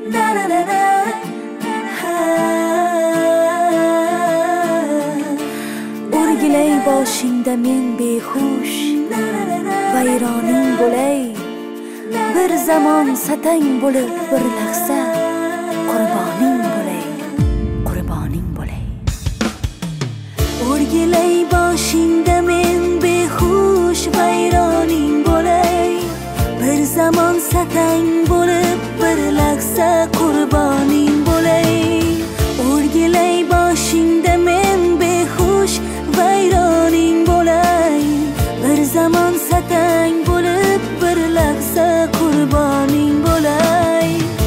O'rgilay boshingda men behush vayroning bo'lay, bir zamon satang bo'lib bir lahza qurboning bo'lay, qurboning bo'lay. O'rgilay boshingda men behush vayroning bo'lay, bir zamon satang bo'lib bir lahza qurboning bo'lay. O'rgilay boshingda men behush vayroning bo'lay, bir zamon satang bo'lib bir lahza qurboning bo'lay.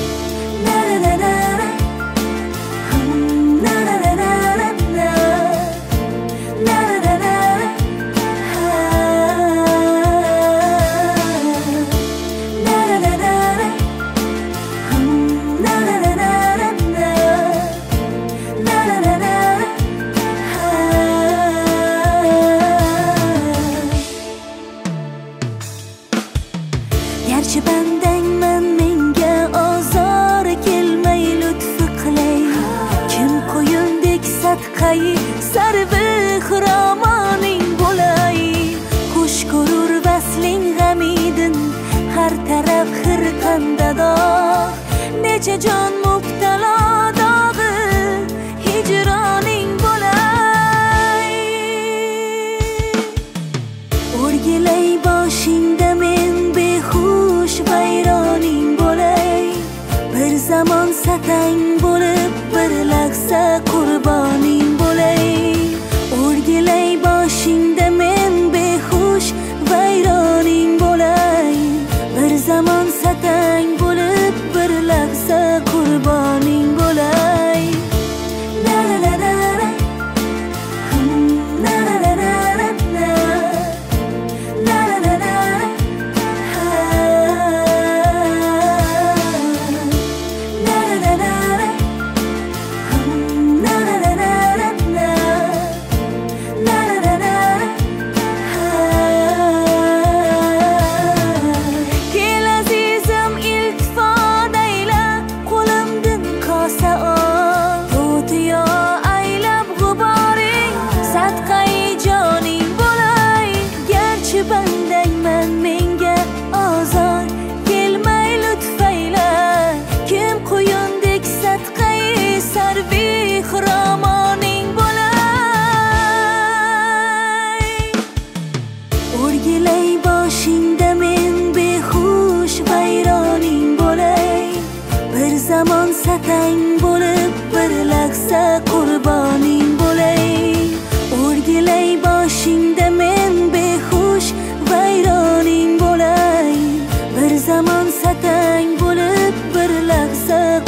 Gerçi bendengmen menga ozor kelmay lutfi qilay, kim qo'yindek sadqai sarvi xiramoning bo'lay. Xush ko'rur vasling g'amidin har taraf xirqanda dog', necha jon mubtalo dog'i hijroning bo'lay. O'rgilay boshingda men behush vayroning bo'lay, bir zamon satang bo'lib bir lahza qurboning bo'lay. O'rgilay boshingda men behush vayroning bo'lay, bir zamon satang bo'lib bir lahza qurboning bo'lay. Bendengmen menga ozor kelmay lutfayla, kim qo'yindek sadqai sarvi xiramoning bo'lay. O'rgilay boshingda men behush vayroning bo'lay, bir zamon satang bo'lib bir lahza qurboning bo'lay. O'rgilay boshingda men behush vayroning bo'lay, bir zamon satang bo'lib bir lahza